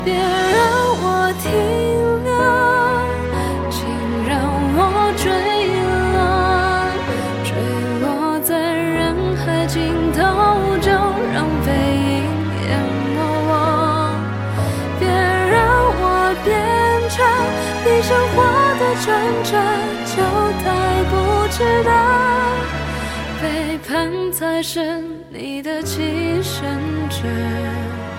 别让我停留，请让我坠落，坠落在人海尽头，就让背影淹没我。别让我变成你生活的转折，就太不值得，背叛才是你的栖身者。